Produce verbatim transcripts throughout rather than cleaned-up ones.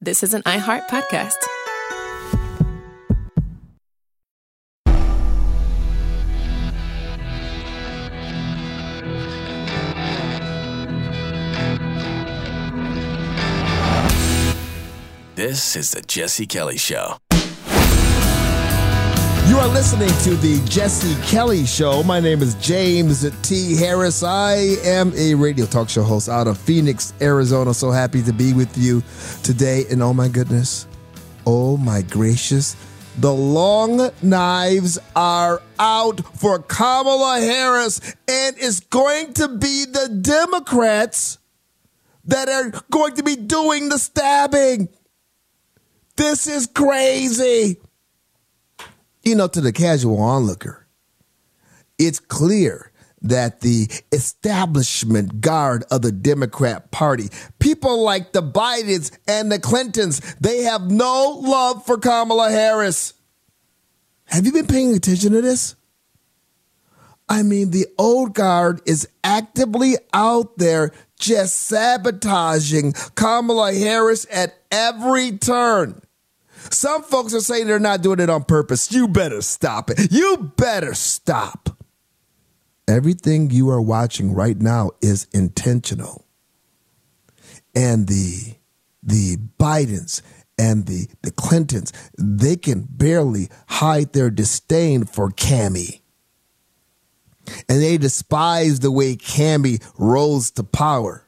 This is an iHeart podcast. This is the Jesse Kelly Show. You are listening to the Jesse Kelly Show. My name is James T. Harris. I am a radio talk show host out of Phoenix, Arizona. So happy to be with you today. And oh my goodness, oh my gracious, the long knives are out for Kamala Harris. And it's going to be the Democrats that are going to be doing the stabbing. This is crazy. You know, to the casual onlooker, it's clear that the establishment guard of the Democrat Party, people like the Bidens and the Clintons, they have no love for Kamala Harris. Have you been paying attention to this? I mean, the old guard is actively out there just sabotaging Kamala Harris at every turn. Some folks are saying they're not doing it on purpose. You better stop it. You better stop. Everything you are watching right now is intentional. And the, the Bidens and the, the Clintons, they can barely hide their disdain for Cammie. And they despise the way Cammie rose to power.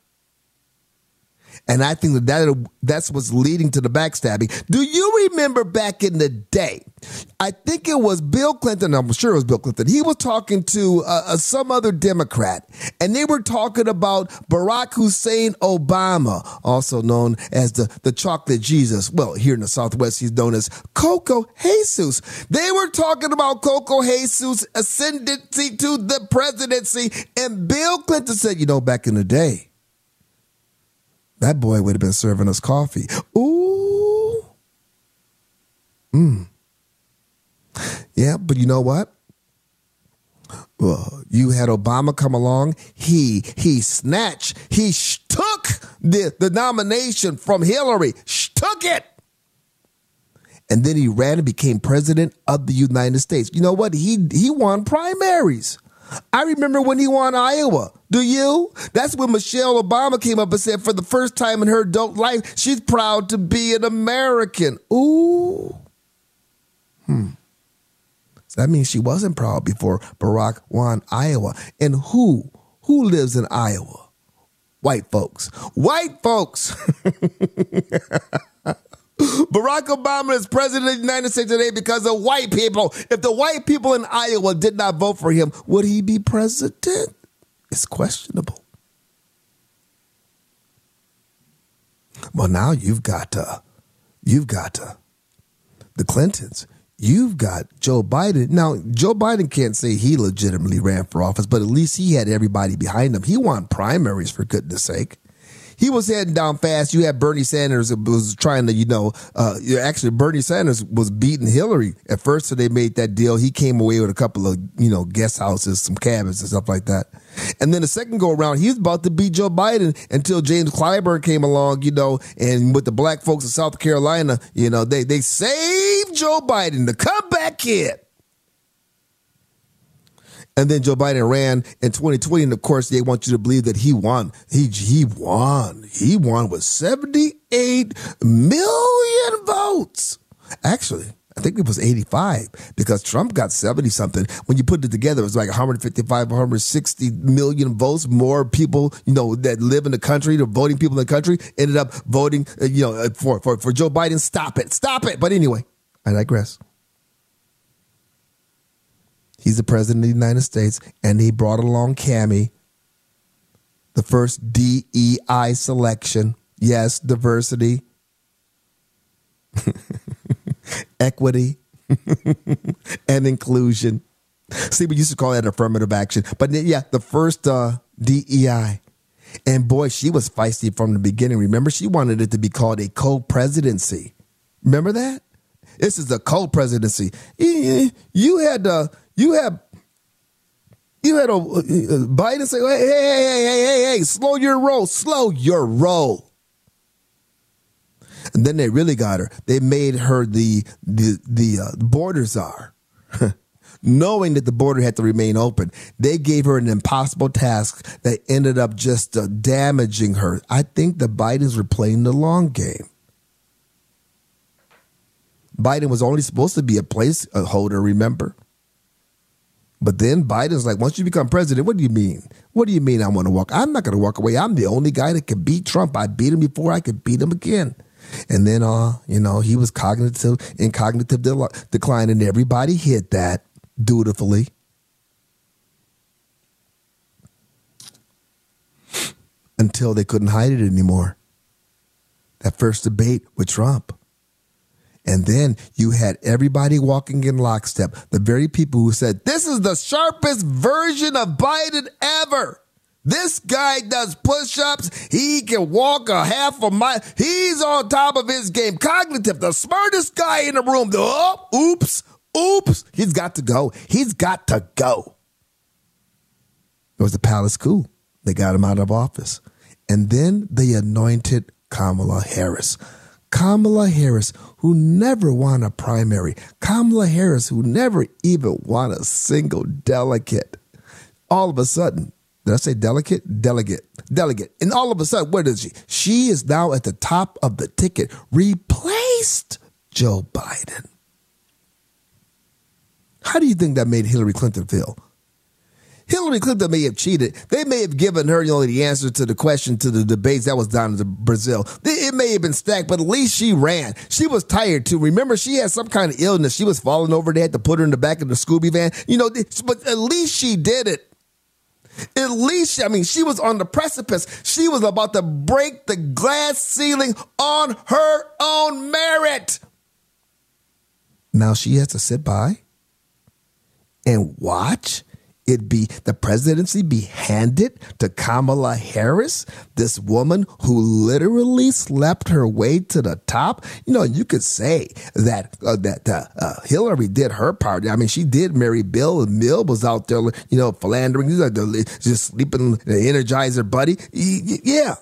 And I think that, that that's what's leading to the backstabbing. Do you remember back in the day? I think it was Bill Clinton. I'm sure it was Bill Clinton. He was talking to uh, uh, some other Democrat, and they were talking about Barack Hussein Obama, also known as the, the chocolate Jesus. Well, here in the Southwest, he's known as Coco Jesus. They were talking about Coco Jesus' ascendancy to the presidency, and Bill Clinton said, you know, back in the day, that boy would have been serving us coffee. Ooh. Mm. Yeah, but you know what? Well, you had Obama come along. He he snatched, he sh- took the, the nomination from Hillary, sh- took it. And then he ran and became president of the United States. You know what? He he won primaries. I remember when he won Iowa. Do you? That's when Michelle Obama came up and said for the first time in her adult life, she's proud to be an American. Ooh. Hmm. So that means she wasn't proud before Barack won Iowa. And who? Who lives in Iowa? White folks. White folks. Barack Obama is president of the United States today because of white people. If the white people in Iowa did not vote for him, would he be president? It's questionable. Well, now you've got uh, you've got uh, the Clintons. You've got Joe Biden. Now, Joe Biden can't say he legitimately ran for office, but at least he had everybody behind him. He won primaries, for goodness sake. He was heading down fast. You had Bernie Sanders was trying to, you know, uh, actually Bernie Sanders was beating Hillary at first. So they made that deal. He came away with a couple of, you know, guest houses, some cabins and stuff like that. And then the second go around, he was about to beat Joe Biden until James Clyburn came along, you know, and with the black folks in South Carolina, you know, they, they saved Joe Biden, the comeback kid. And then Joe Biden ran in twenty twenty, and of course, they want you to believe that he won. He he won. He won with seventy-eight million votes. Actually, I think it was eighty-five because Trump got seventy-something. When you put it together, it was like one hundred fifty-five, one hundred sixty million votes. More people, you know, that live in the country, the voting people in the country, ended up voting, uh, you know, for, for, for Joe Biden. Stop it. Stop it. But anyway, I digress. He's the president of the United States, and he brought along Cammie, the first D E I selection. Yes, diversity, equity, and inclusion. See, we used to call that affirmative action. But yeah, the first uh, D E I. And boy, she was feisty from the beginning. Remember, she wanted it to be called a co-presidency. Remember that? This is a co-presidency. You had uh, you had you had a uh, Biden say, hey, hey, hey, hey, hey, hey, slow your roll, slow your roll. And then they really got her. They made her the the the uh, border czar. Knowing that the border had to remain open, they gave her an impossible task that ended up just uh, damaging her. I think the Bidens were playing the long game. Biden was only supposed to be a placeholder, remember? But then Biden's like, once you become president, what do you mean? What do you mean I want to walk? I'm not going to walk away. I'm the only guy that can beat Trump. I beat him before, I could beat him again. And then, uh, you know, he was cognitive in cognitive de- decline, and everybody hit that dutifully. Until they couldn't hide it anymore. That first debate with Trump. And then you had everybody walking in lockstep. The very people who said, this is the sharpest version of Biden ever. This guy does push-ups. He can walk a half a mile. He's on top of his game. Cognitive, the smartest guy in the room. Oh, oops, oops. He's got to go. He's got to go. It was the palace coup. They got him out of office. And then they anointed Kamala Harris. Kamala Harris, who never won a primary. Kamala Harris, who never even won a single delegate. All of a sudden, did I say delegate? Delegate. Delegate. And all of a sudden, what is she? She is now at the top of the ticket, replaced Joe Biden. How do you think that made Hillary Clinton feel? Hillary Clinton may have cheated. They may have given her, you know, the answer to the question to the debates that was down in Brazil. It may have been stacked, but at least she ran. She was tired too. Remember, she had some kind of illness. She was falling over. They had to put her in the back of the Scooby van. You know, but at least she did it. At least, I mean, she was on the precipice. She was about to break the glass ceiling on her own merit. Now she has to sit by and watch it be the presidency be handed to Kamala Harris, this woman who literally slept her way to the top. You know, you could say that uh, that uh, uh, Hillary did her part. I mean, she did marry Bill, and Bill was out there, you know, philandering, just sleeping, Energizer buddy. Yeah.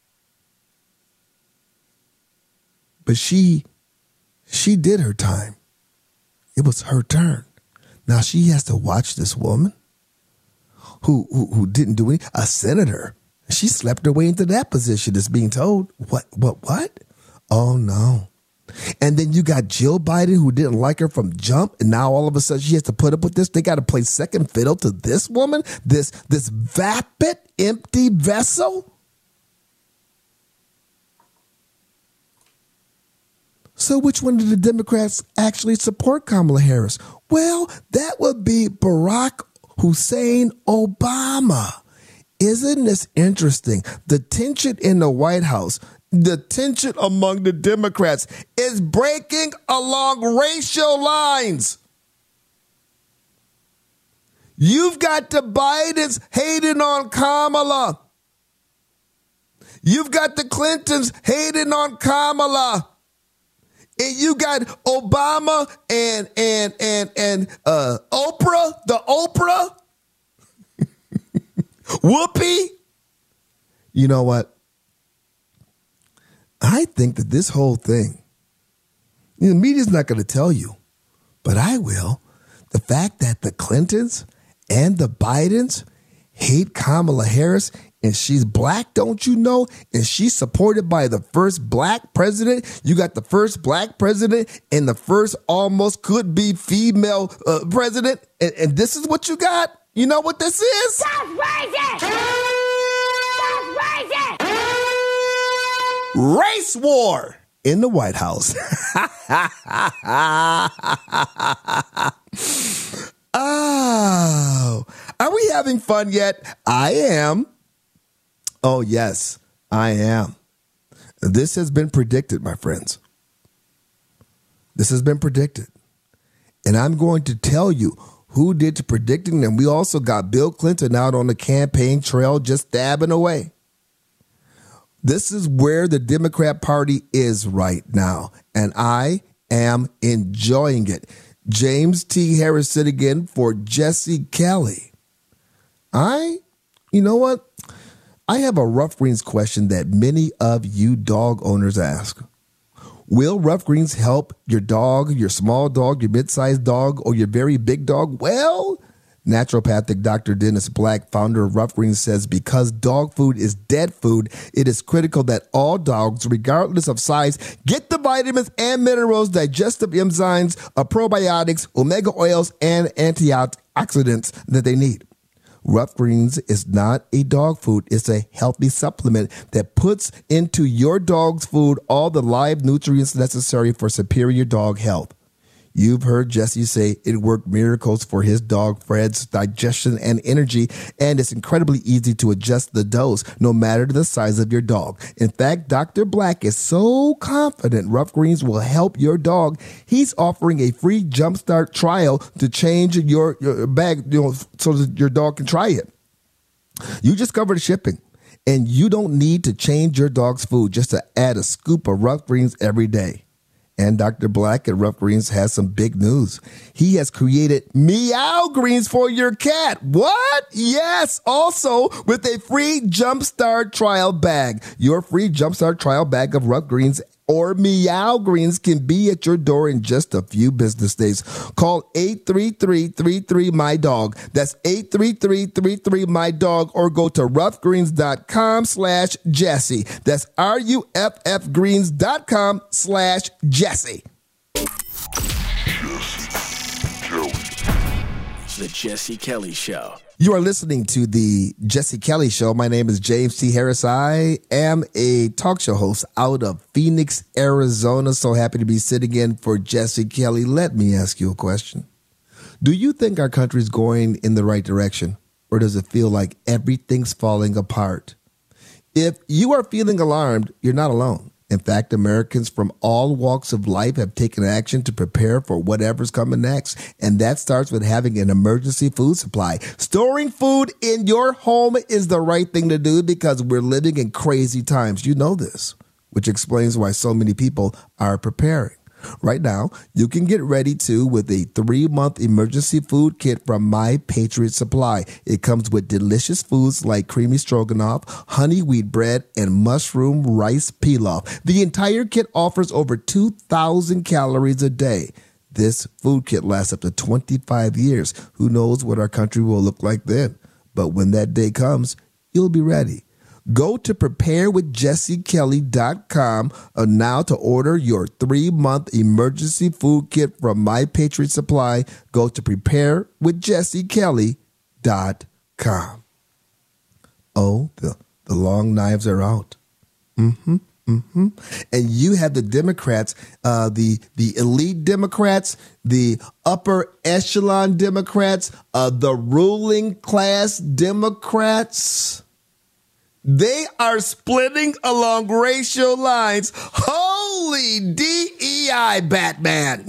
But she, she did her time. It was her turn. Now she has to watch this woman Who, who who didn't do any, a senator. She slept her way into that position, is being told. What, what, what? Oh, no. And then you got Jill Biden, who didn't like her from jump, and now all of a sudden she has to put up with this. They got to play second fiddle to this woman, this, this vapid, empty vessel. So which one did the Democrats actually support Kamala Harris? Well, that would be Barack Hussein Obama. Isn't this interesting? The tension in the White House, the tension among the Democrats is breaking along racial lines. You've got the Bidens hating on Kamala. You've got the Clintons hating on Kamala. And you got Obama and and and and uh, Oprah, the Oprah, Whoopi. You know what? I think that this whole thing, you know, the media's not going to tell you, but I will. The fact that the Clintons and the Bidens hate Kamala Harris, and she's black, don't you know? And she's supported by the first black president. You got the first black president and the first almost could be female uh, president. And, and this is what you got? You know what this is? That's racist! That's racist! Race war in the White House. Oh, are we having fun yet? I am. Oh, yes, I am. This has been predicted, my friends. This has been predicted. And I'm going to tell you who did the predicting. And we also got Bill Clinton out on the campaign trail just dabbing away. This is where the Democrat Party is right now. And I am enjoying it. James T. Harris sitting in for Jesse Kelly. I, you know what? I have a rough greens question that many of you dog owners ask. Will Rough Greens help your dog, your small dog, your mid-sized dog, or your very big dog? Well, naturopathic Doctor Dennis Black, founder of Rough Greens, says because dog food is dead food, it is critical that all dogs, regardless of size, get the vitamins and minerals, digestive enzymes, uh, probiotics, omega oils, and antioxidants that they need. Rough Greens is not a dog food. It's a healthy supplement that puts into your dog's food all the live nutrients necessary for superior dog health. You've heard Jesse say it worked miracles for his dog Fred's digestion and energy, and it's incredibly easy to adjust the dose no matter the size of your dog. In fact, Doctor Black is so confident Rough Greens will help your dog. He's offering a free jumpstart trial to change your, your bag, you know, so that your dog can try it. You just cover the shipping, and you don't need to change your dog's food just to add a scoop of Rough Greens every day. And Doctor Black at Rough Greens has some big news. He has created Meow Greens for your cat. What? Yes, also with a free Jumpstart trial bag. Your free Jumpstart trial bag of Rough Greens or Meow Greens can be at your door in just a few business days. Call eight three three, three three, M Y, D O G. That's eight three three, three three, M Y, D O G, or go to roughgreens.com slash Jesse. That's R U F F greens.com slash Jesse. The Jesse Kelly Show. You are listening to the Jesse Kelly Show. My name is James T. Harris. I am a talk show host out of Phoenix, Arizona. So happy to be sitting in for Jesse Kelly. Let me ask you a question. Do you think our country is going in the right direction, or does it feel like everything's falling apart? If you are feeling alarmed, you're not alone. In fact, Americans from all walks of life have taken action to prepare for whatever's coming next. And that starts with having an emergency food supply. Storing food in your home is the right thing to do because we're living in crazy times. You know this, which explains why so many people are preparing. Right now, you can get ready too with a three-month emergency food kit from My Patriot Supply. It comes with delicious foods like creamy stroganoff, honey wheat bread, and mushroom rice pilaf. The entire kit offers over two thousand calories a day. This food kit lasts up to twenty-five years. Who knows what our country will look like then? But when that day comes, you'll be ready. Go to prepare with jesse kelly dot com now to order your three-month emergency food kit from My Patriot Supply. Go to prepare with jesse kelly dot com. Oh, the, the long knives are out. Mm-hmm, mm-hmm. And you have the Democrats, uh, the, the elite Democrats, the upper echelon Democrats, uh, the ruling class Democrats. They are splitting along racial lines. Holy D E I, Batman.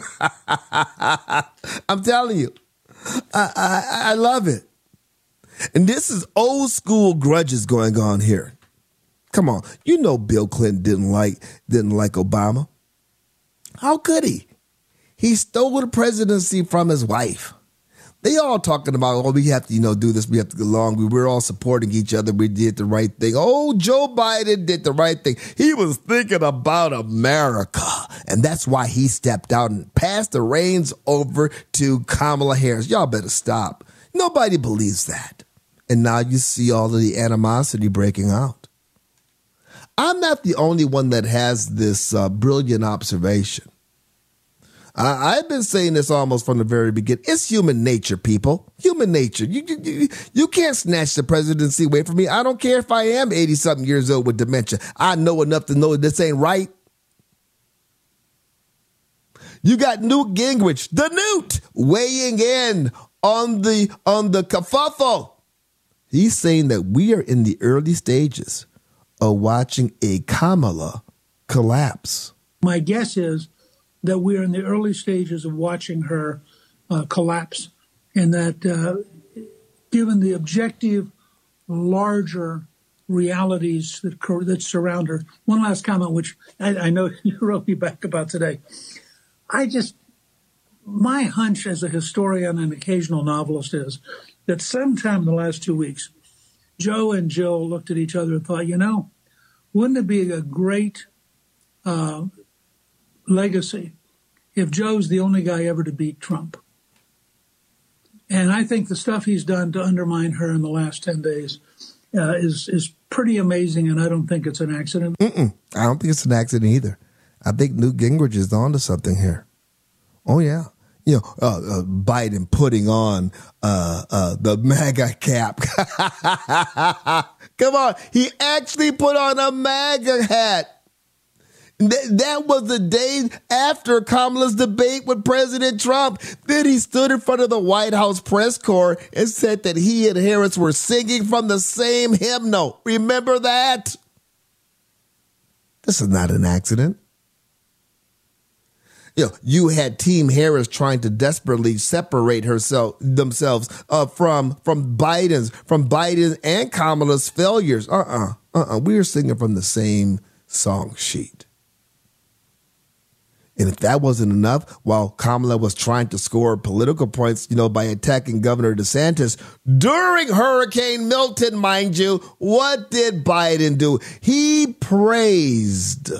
I'm telling you, I, I, I love it. And this is old school grudges going on here. Come on. You know Bill Clinton didn't like, didn't like Obama. How could he? He stole the presidency from his wife. They all talking about, oh, we have to, you know, do this. We have to get along. We were all supporting each other. We did the right thing. Oh, Joe Biden did the right thing. He was thinking about America. And that's why he stepped out and passed the reins over to Kamala Harris. Y'all better stop. Nobody believes that. And now you see all of the animosity breaking out. I'm not the only one that has this uh, brilliant observation. I, I've been saying this almost from the very beginning. It's human nature, people. Human nature. You, you, you can't snatch the presidency away from me. I don't care if I am eighty-something years old with dementia. I know enough to know this ain't right. You got Newt Gingrich, the Newt, weighing in on the, on the kerfuffle. He's saying that we are in the early stages of watching a Kamala collapse. My guess is that we're in the early stages of watching her uh, collapse, and that uh, given the objective, larger realities that, that surround her. One last comment, which I, I know you wrote me back about today. I just, my hunch as a historian and occasional novelist is that sometime in the last two weeks, Joe and Jill looked at each other and thought, you know, wouldn't it be a great uh, legacy if Joe's the only guy ever to beat Trump. And I think the stuff he's done to undermine her in the last ten days uh, is is pretty amazing, and I don't think it's an accident. Mm-mm. I don't think it's an accident either. I think Newt Gingrich is onto something here. Oh, yeah. You know, uh, uh, Biden putting on uh, uh, the MAGA cap. Come on. He actually put on a MAGA hat. Th- that was the day after Kamala's debate with President Trump. Then he stood in front of the White House press corps and said that he and Harris were singing from the same hymnal. Remember that? This is not an accident. You know, you had Team Harris trying to desperately separate herself themselves uh, from from Biden's, from Biden and Kamala's failures. Uh-uh, uh-uh. We were singing from the same song sheet. And if that wasn't enough, while Kamala was trying to score political points, you know, by attacking Governor DeSantis during Hurricane Milton, mind you, what did Biden do? He praised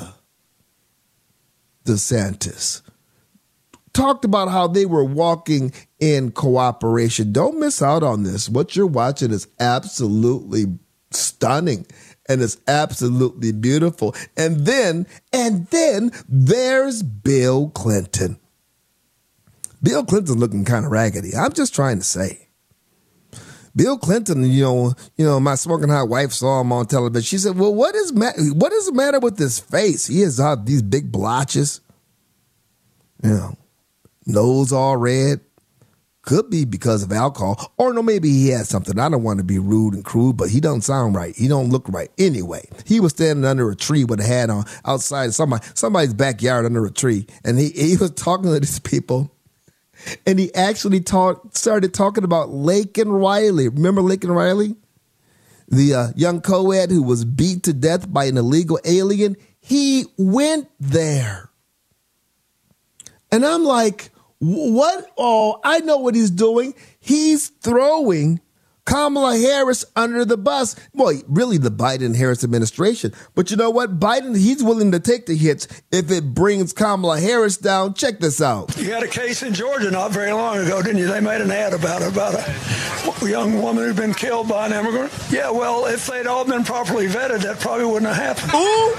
DeSantis. Talked about how they were walking in cooperation. Don't miss out on this. What you're watching is absolutely stunning. And it's absolutely beautiful. And then, and then there's Bill Clinton. Bill Clinton's looking kind of raggedy. I'm just trying to say. Bill Clinton, you know, you know, my smoking hot wife saw him on television. She said, "Well, what is ma- what is the matter with his face? He has uh, these big blotches, you know, nose all red. Could be because of alcohol, or no, maybe he had something. I don't want to be rude and crude, but he don't sound right. He don't look right. Anyway, he was standing under a tree with a hat on outside somebody somebody's backyard under a tree, and he he was talking to these people." And he actually talk, started talking about Laken Riley. Remember Laken Riley? The uh, young co-ed who was beat to death by an illegal alien. He went there. And I'm like, what? Oh, I know what he's doing. He's throwing Kamala Harris under the bus. Well, really the Biden-Harris administration. But you know what? Biden, he's willing to take the hits if it brings Kamala Harris down. Check this out. You had a case in Georgia not very long ago, didn't you? They made an ad about it, about a young woman who'd been killed by an immigrant. Yeah, well, if they'd all been properly vetted, that probably wouldn't have happened.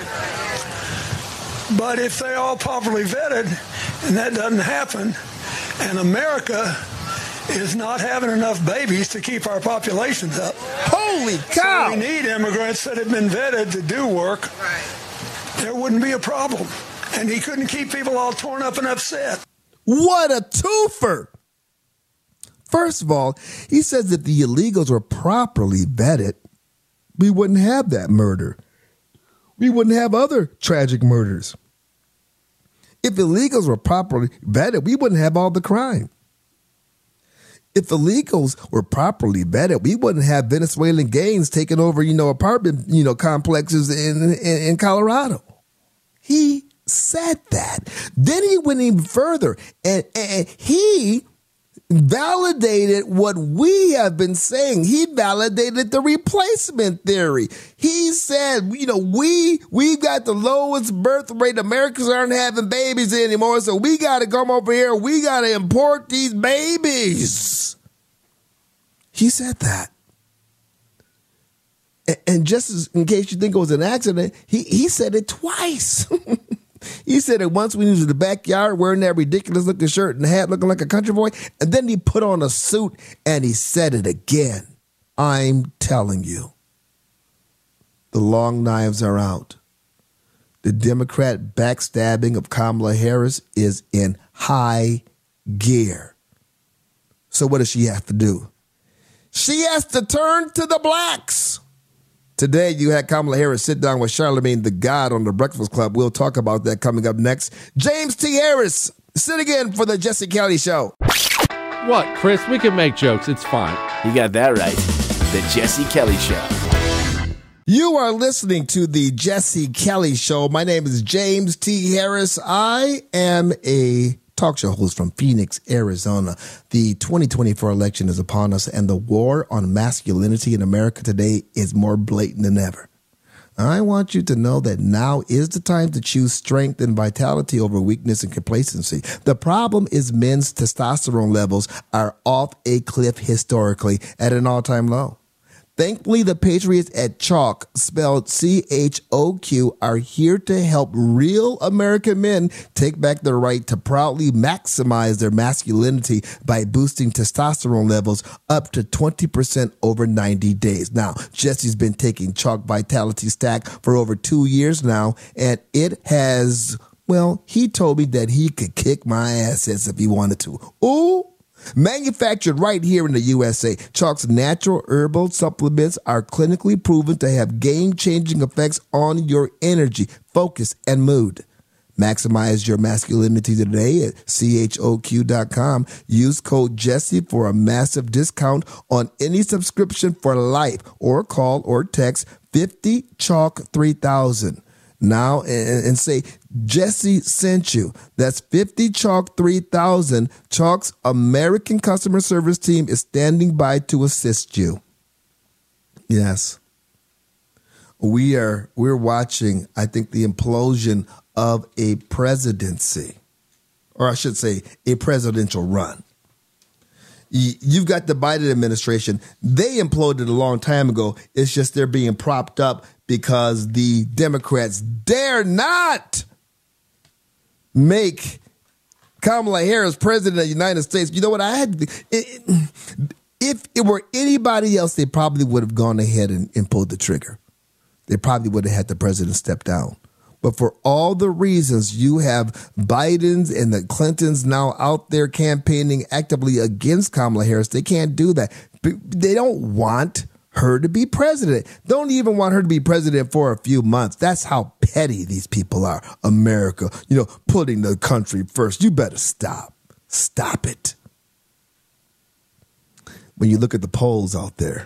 Ooh. But if they're all properly vetted and that doesn't happen, and America is not having enough babies to keep our populations up. Holy cow! So we need immigrants that have been vetted to do work. Right. There wouldn't be a problem. And he couldn't keep people all torn up and upset. What a twofer! First of all, he says if the illegals were properly vetted, we wouldn't have that murder. We wouldn't have other tragic murders. If illegals were properly vetted, we wouldn't have all the crime. If illegals were properly vetted, we wouldn't have Venezuelan gangs taking over, you know, apartment, you know, complexes in, in, in Colorado. He said that. Then he went even further, and, and he validated what we have been saying. He validated the replacement theory. He said, you know, we we got the lowest birth rate. Americans aren't having babies anymore, so we got to come over here. We got to import these babies. He said that. And, and just as, in case you think it was an accident, he, he said it twice. He said it once when he was in the backyard wearing that ridiculous looking shirt and hat looking like a country boy. And then he put on a suit and he said it again. I'm telling you, the long knives are out. The Democrat backstabbing of Kamala Harris is in high gear. So what does she have to do? She has to turn to the blacks. Today, you had Kamala Harris sit down with Charlamagne the God on the Breakfast Club. We'll talk about that coming up next. James T. Harris, sit again for the Jesse Kelly Show. What, Chris? We can make jokes. It's fine. You got that right. The Jesse Kelly Show. You are listening to the Jesse Kelly Show. My name is James T. Harris. I am a talk show host from Phoenix, Arizona. The twenty twenty-four election is upon us, and the war on masculinity in America today is more blatant than ever. I want you to know that now is the time to choose strength and vitality over weakness and complacency. The problem is men's testosterone levels are off a cliff historically at an all-time low. Thankfully, the Patriots at Chalk, spelled C H O Q, are here to help real American men take back their right to proudly maximize their masculinity by boosting testosterone levels up to twenty percent over ninety days. Now, Jesse's been taking Chalk Vitality Stack for over two years now, and it has, well, he told me that he could kick my ass if he wanted to. Ooh. Manufactured right here in the U S A, Chalk's natural herbal supplements are clinically proven to have game-changing effects on your energy, focus, and mood. Maximize your masculinity today at C H O Q dot com. Use code Jesse for a massive discount on any subscription for life, or call or text fifty chalk three thousand. Now and, and say, Jesse sent you. That's fifty chalk three thousand. Chalk's American customer service team is standing by to assist you. Yes. We are, we're watching, I think, the implosion of a presidency, or I should say a presidential run. You've got the Biden administration. They imploded a long time ago. It's just they're being propped up because the Democrats dare not make Kamala Harris president of the United States. You know what? I had, if it were anybody else, they probably would have gone ahead and, and pulled the trigger. They probably would have had the president step down. But for all the reasons, you have Biden's and the Clintons now out there campaigning actively against Kamala Harris. They can't do that. They don't want her to be president. Don't even want her to be president for a few months. That's how petty these people are. America, you know, putting the country first. You better stop. Stop it. When you look at the polls out there,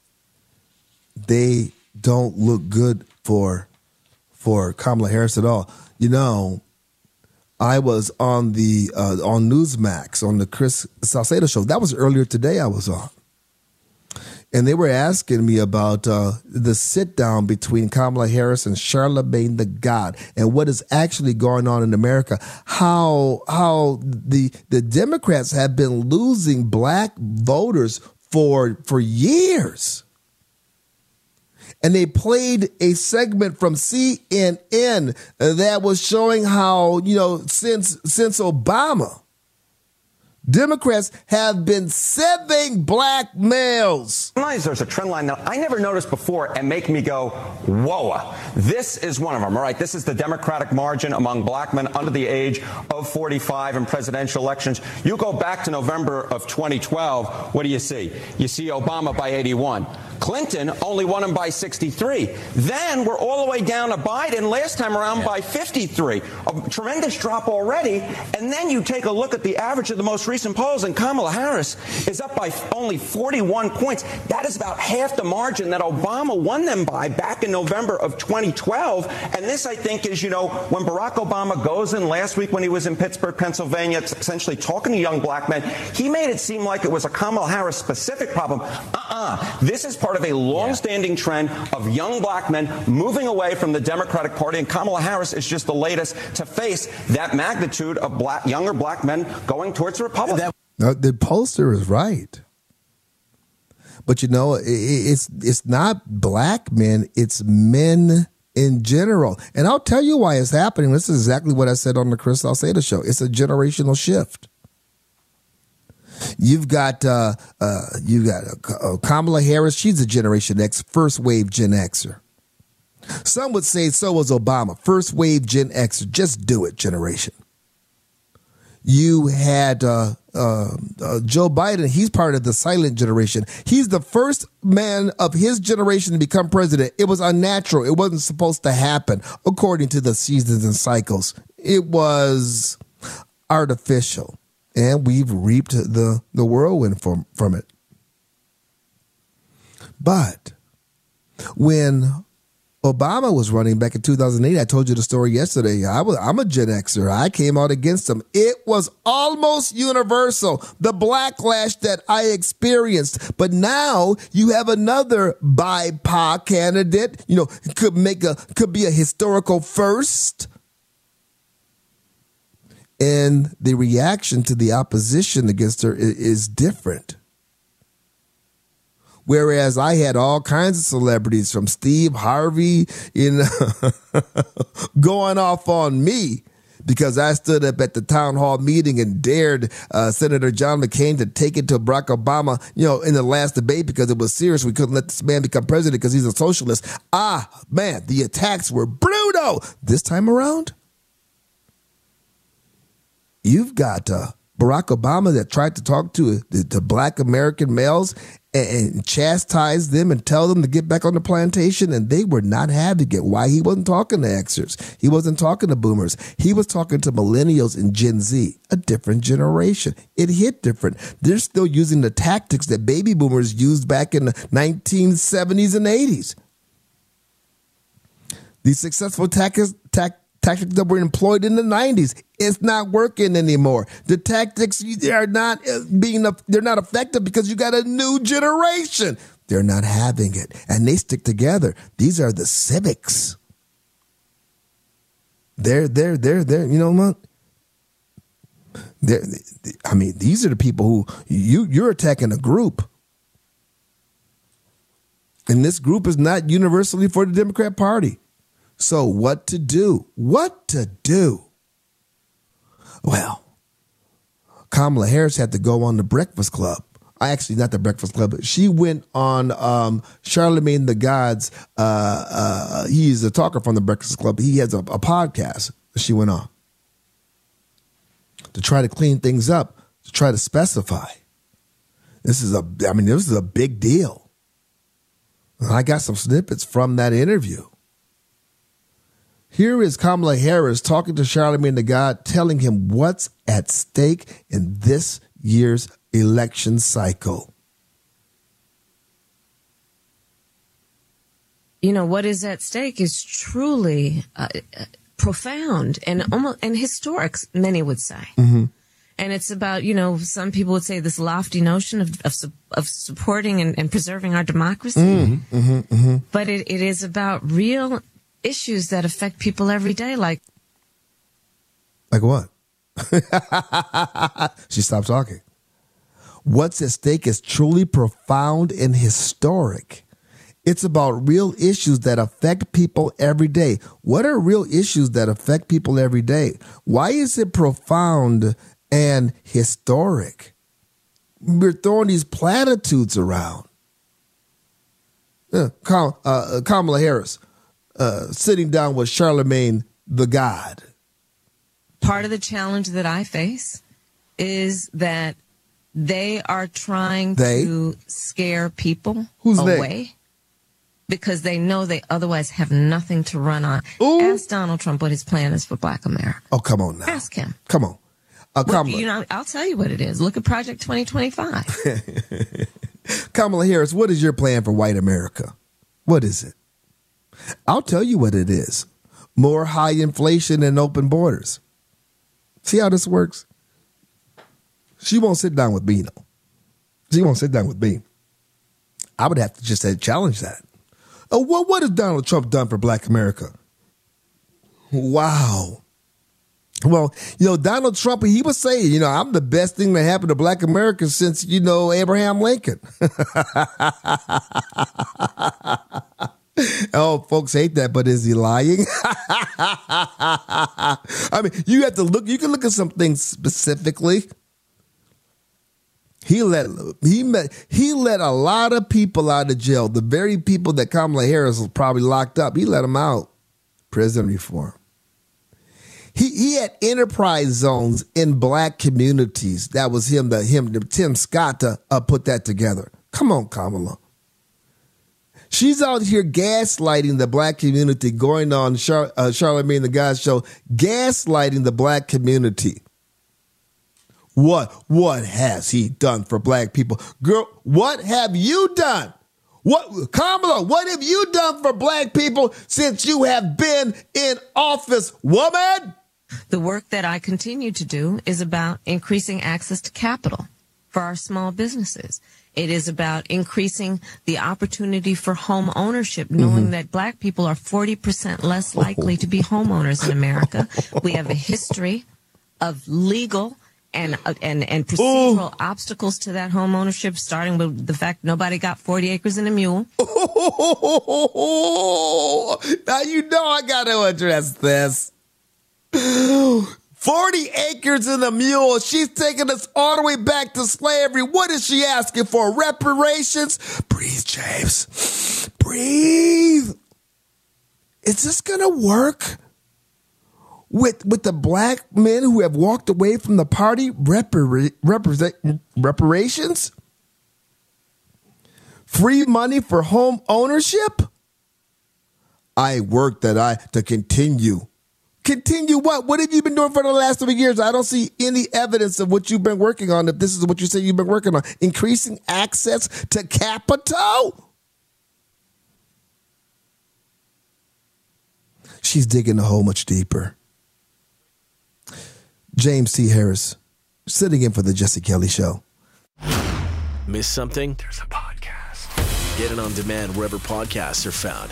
they don't look good for for Kamala Harris at all. You know, I was on the uh, on Newsmax on the Chris Salcedo show. That was earlier today I was on. And they were asking me about uh, the sit down between Kamala Harris and Charlamagne the God and what is actually going on in America. How how the the Democrats have been losing black voters for for years. And they played a segment from C N N that was showing how, you know, since since Obama, Democrats have been saving black males. There's a trend line that I never noticed before and make me go, whoa, this is one of them. All right, this is the Democratic margin among black men under the age of forty-five in presidential elections. You go back to November of twenty twelve, what do you see? You see Obama by eighty-one. Clinton only won him by sixty-three. Then we're all the way down to Biden last time around yeah. by fifty-three. A tremendous drop already. And then you take a look at the average of the most recent polls, and Kamala Harris is up by only forty-one points. That is about half the margin that Obama won them by back in November of twenty twelve. And this, I think, is, you know, when Barack Obama goes in last week when he was in Pittsburgh, Pennsylvania, essentially talking to young black men, he made it seem like it was a Kamala Harris specific problem. Uh-uh. This is part of a long-standing trend of young black men moving away from the Democratic Party, and Kamala Harris is just the latest to face that magnitude of black, younger black men going towards the Republican. Now, the pollster is right. But, you know, it, it's it's not black men, it's men in general. And I'll tell you why it's happening. This is exactly what I said on the Chris Salcedo show. It's a generational shift. You've got uh, uh, you've got uh, Kamala Harris. She's a Generation X, first wave Gen Xer. Some would say so was Obama, first wave Gen Xer. Just do it, generation. You had uh, uh, uh, Joe Biden. He's part of the silent generation. He's the first man of his generation to become president. It was unnatural. It wasn't supposed to happen according to the seasons and cycles. It was artificial. And we've reaped the, the whirlwind from, from it. But when Obama was running back in two thousand eight. I told you the story yesterday. I was, I'm a Gen Xer. I came out against him. It was almost universal, the backlash that I experienced. But now you have another B I P O C candidate, you know, could make a, could be a historical first. And the reaction to the opposition against her is, is different. Whereas I had all kinds of celebrities from Steve Harvey, you know, going off on me because I stood up at the town hall meeting and dared uh, Senator John McCain to take it to Barack Obama, you know, in the last debate because it was serious. We couldn't let this man become president because he's a socialist. Ah, man, the attacks were brutal. This time around, you've got uh, Barack Obama that tried to talk to, to black American males and chastise them and tell them to get back on the plantation, and they were not having it. Why? He wasn't talking to Xers. He wasn't talking to boomers. He was talking to millennials and Gen Z, a different generation. It hit different. They're still using the tactics that baby boomers used back in the nineteen seventies and eighties. These successful tactics, tac- tactics that were employed in the nineties, it's not working anymore. The tactics they are not being, they're not effective because you got a new generation. They're not having it, and they stick together. These are the civics. They're, they're, they're, they're, you know what? They're, I mean, these are the people who you, you're attacking a group. And this group is not universally for the Democrat Party. So what to do? What to do? Well, Kamala Harris had to go on the Breakfast Club. Actually, not the Breakfast Club, but she went on um, Charlemagne the God's. Uh, uh, he's a talker from the Breakfast Club. He has a, a podcast that she went on to try to clean things up, to try to specify. This is a, I mean, this is a big deal. I got some snippets from that interview. Here is Kamala Harris talking to Charlemagne the God, telling him what's at stake in this year's election cycle. You know, what is at stake is truly uh, profound and almost and historic, many would say. Mm-hmm. And it's about, you know, some people would say this lofty notion of of, of supporting and, and preserving our democracy. Mm-hmm, mm-hmm, mm-hmm. But it, it is about real issues that affect people every day, like like what? She stopped talking. What's at stake is truly profound and historic. It's about real issues that affect people every day. What are real issues that affect people every day? Why is it profound and historic? We're throwing these platitudes around. Uh, Kam- uh, Kamala Harris. Uh, sitting down with Charlemagne the God. Part of the challenge that I face is that they are trying they? to scare people Who's away they? because they know they otherwise have nothing to run on. Ooh. Ask Donald Trump what his plan is for Black America. Oh, come on now. Ask him. Come on. Uh, well, Kamala. you know, I'll tell you what it is. Look at Project twenty twenty-five. Kamala Harris, what is your plan for white America? What is it? I'll tell you what it is. More high inflation and open borders. See how this works? She won't sit down with me, though. She won't sit down with me. I would have to just say, challenge that. Oh, what, what has Donald Trump done for Black America? Wow. Well, you know, Donald Trump, he was saying, you know, I'm the best thing that happened to Black America since, you know, Abraham Lincoln. Oh, folks hate that, but is he lying? I mean, you have to look, you can look at some things specifically. He let, he met, he let a lot of people out of jail. The very people that Kamala Harris was probably locked up, he let them out. Prison reform. He he had enterprise zones in Black communities. That was him, the him, the Tim Scott to uh, put that together. Come on, Kamala. She's out here gaslighting the Black community, going on Char- uh, Charlemagne the God show, gaslighting the Black community. What, what has he done for Black people? Girl, what have you done? What, Kamala, what have you done for black people since you have been in office, woman? The work that I continue to do is about increasing access to capital for our small businesses. It is about increasing the opportunity for home ownership, knowing mm-hmm. that black people are forty percent less likely to be homeowners in America. We have a history of legal and uh, and and procedural Ooh. obstacles to that home ownership, starting with the fact nobody got forty acres and a mule. Now you know I got to address this. forty acres and a mule. She's taking us all the way back to slavery. What is she asking for? Reparations? Breathe, James. Breathe. Is this going to work? With with the black men who have walked away from the party, repara- represent, reparations? Free money for home ownership? I work that I to continue. Continue what? What have you been doing for the last three years? I don't see any evidence of what you've been working on. If this is what you say you've been working on, increasing access to capital. She's digging a hole much deeper. James T. Harris, sitting in for the Jesse Kelly Show. Miss something? There's a podcast. Get it on demand wherever podcasts are found.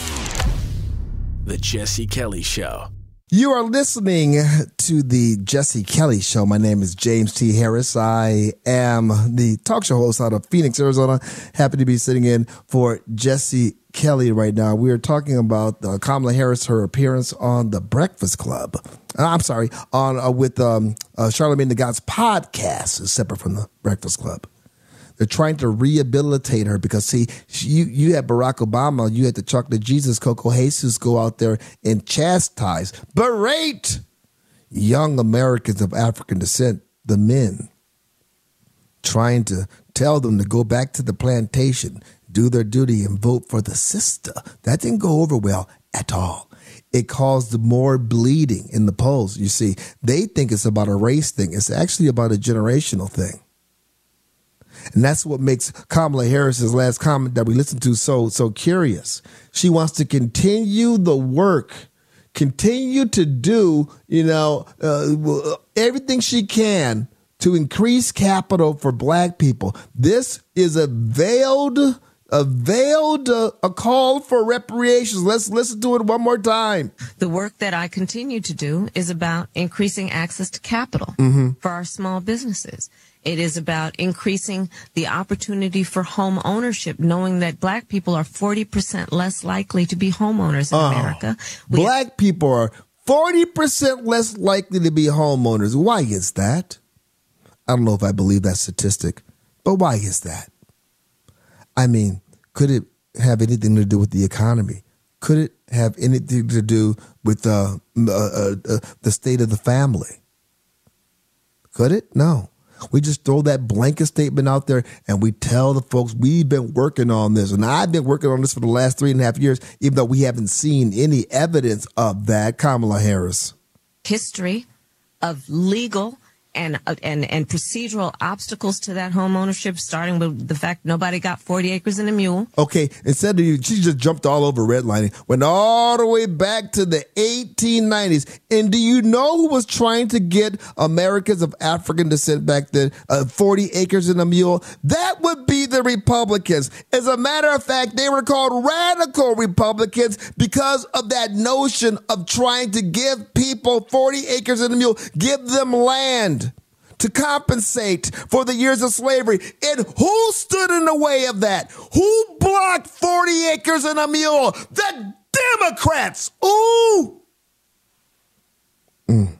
The Jesse Kelly Show. You are listening to the Jesse Kelly Show. My name is James T. Harris. I am the talk show host out of Phoenix, Arizona. Happy to be sitting in for Jesse Kelly right now. We are talking about uh, Kamala Harris, her appearance on The Breakfast Club. Uh, I'm sorry, on uh, with um, uh, Charlamagne the God's podcast, is separate from The Breakfast Club. They're trying to rehabilitate her because, see, you, you had Barack Obama, you had the Chocolate Jesus, Coco Jesus, go out there and chastise, berate young Americans of African descent, the men, trying to tell them to go back to the plantation, do their duty, and vote for the sister. That didn't go over well at all. It caused more bleeding in the polls. You see, they think it's about a race thing. It's actually about a generational thing. And that's what makes Kamala Harris's last comment that we listened to so so curious. She wants to continue the work, continue to do, you know, uh, everything she can to increase capital for black people. This is a veiled, a veiled, uh, a call for reparations. Let's listen to it one more time. The work that I continue to do is about increasing access to capital mm-hmm. for our small businesses. It is about increasing the opportunity for home ownership, knowing that black people are forty percent less likely to be homeowners in oh, America. We black have- people are forty percent less likely to be homeowners. Why is that? I don't know if I believe that statistic, but why is that? I mean, could it have anything to do with the economy? Could it have anything to do with uh, uh, uh, uh, the state of the family? Could it? No. We just throw that blanket statement out there and we tell the folks we've been working on this. And I've been working on this for the last three and a half years, even though we haven't seen any evidence of that. Kamala Harris. History of legal and and and procedural obstacles to that home ownership, starting with the fact nobody got forty acres and a mule. Okay, instead of you, she just jumped all over redlining, went all the way back to the eighteen nineties. And do you know who was trying to get Americans of African descent back then, uh, forty acres and a mule? That would be the Republicans. As a matter of fact, they were called radical Republicans because of that notion of trying to give people forty acres and a mule, give them land to compensate for the years of slavery. And who stood in the way of that? Who blocked forty acres and a mule? The Democrats. Ooh. Mm.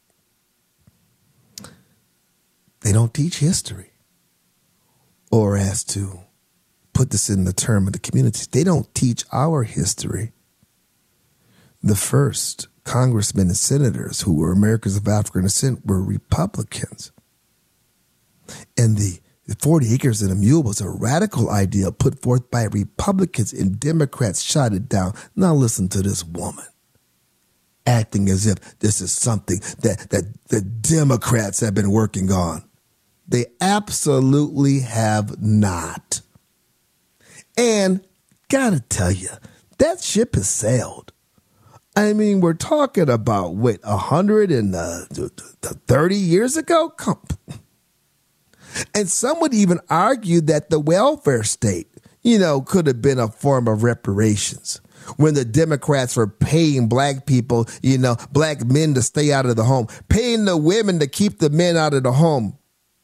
They don't teach history. Or as to put this in the term of the communities, they don't teach our history. The first congressmen and senators who were Americans of African descent were Republicans. And the forty acres and a mule was a radical idea put forth by Republicans, and Democrats shot it down. Now listen to this woman acting as if this is something that, that the Democrats have been working on. They absolutely have not. And gotta tell you, that ship has sailed. I mean, we're talking about, wait, one hundred thirty years ago? Come. And some would even argue that the welfare state, you know, could have been a form of reparations when the Democrats were paying black people, you know, black men to stay out of the home, paying the women to keep the men out of the home,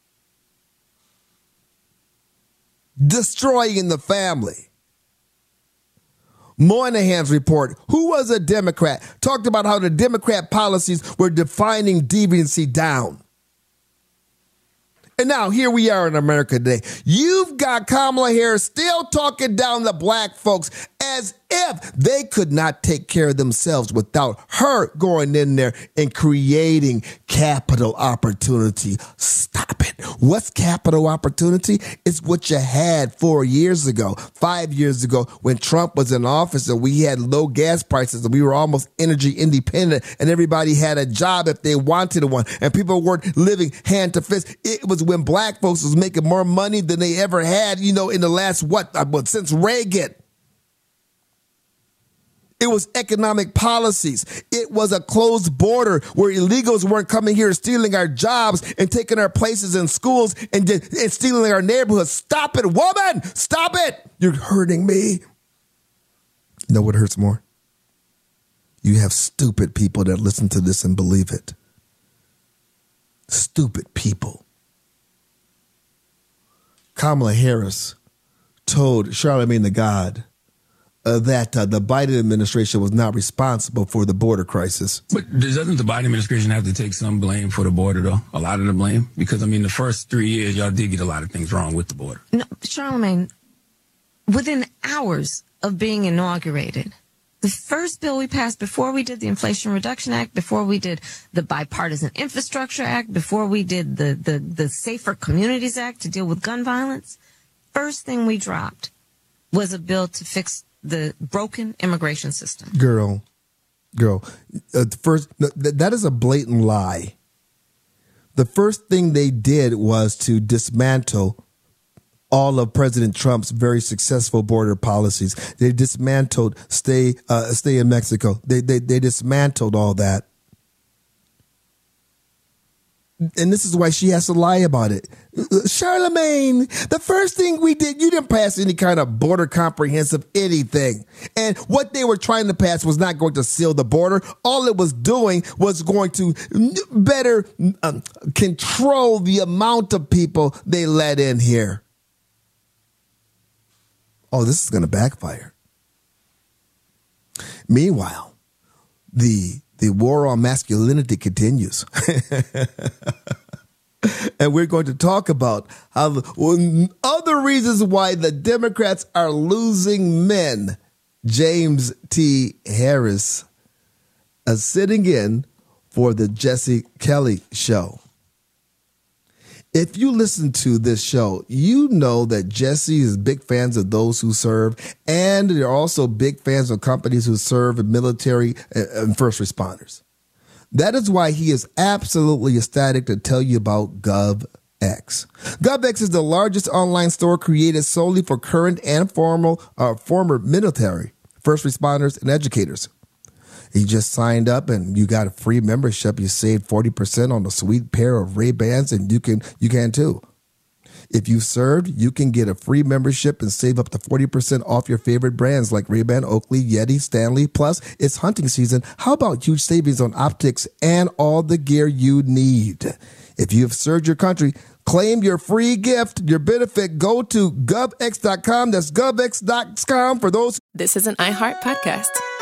destroying the family. Moynihan's report, who was a Democrat, talked about how the Democrat policies were defining deviancy down. And now here we are in America today. You've got Kamala Harris still talking down the black folks as if they could not take care of themselves without her going in there and creating capital opportunity. Stop it. What's capital opportunity? It's what you had four years ago, five years ago when Trump was in office and we had low gas prices and we were almost energy independent and everybody had a job if they wanted one and people weren't living hand to fist. It was when black folks was making more money than they ever had, you know, in the last, what, since Reagan. It was economic policies. It was a closed border where illegals weren't coming here stealing our jobs and taking our places in schools and, and stealing our neighborhoods. Stop it, woman! Stop it! You're hurting me. You know what hurts more? You have stupid people that listen to this and believe it. Stupid people. Kamala Harris told Charlemagne the God Uh, that uh, the Biden administration was not responsible for the border crisis. But doesn't the Biden administration have to take some blame for the border, though? A lot of the blame? Because, I mean, the first three years, y'all did get a lot of things wrong with the border. No, Charlemagne, within hours of being inaugurated, the first bill we passed before we did the Inflation Reduction Act, before we did the Bipartisan Infrastructure Act, before we did the, the, the Safer Communities Act to deal with gun violence, first thing we dropped was a bill to fix the broken immigration system. Girl, girl, uh, first, th- that is a blatant lie. The first thing they did was to dismantle all of President Trump's very successful border policies. They dismantled stay, uh, stay in Mexico. They, they, they dismantled all that. And this is why she has to lie about it. Charlemagne, the first thing we did, you didn't pass any kind of border comprehensive anything. And what they were trying to pass was not going to seal the border. All it was doing was going to better um, control the amount of people they let in here. Oh, this is going to backfire. Meanwhile, the The war on masculinity continues. And we're going to talk about how the, well, other reasons why the Democrats are losing men. James T. Harris is sitting in for the Jesse Kelly Show. If you listen to this show, you know that Jesse is big fans of those who serve, and they're also big fans of companies who serve in military and first responders. That is why he is absolutely ecstatic to tell you about GovX. GovX is the largest online store created solely for current and formal, uh, former military, first responders, and educators. You just signed up and you got a free membership. You saved forty percent on a sweet pair of Ray-Bans, and you can you can too. If you served, you can get a free membership and save up to forty percent off your favorite brands like Ray-Ban, Oakley, Yeti, Stanley. Plus, it's hunting season. How about huge savings on optics and all the gear you need? If you have served your country, claim your free gift, your benefit. Go to gov x dot com. That's gov x dot com for those. This is an iHeart podcast.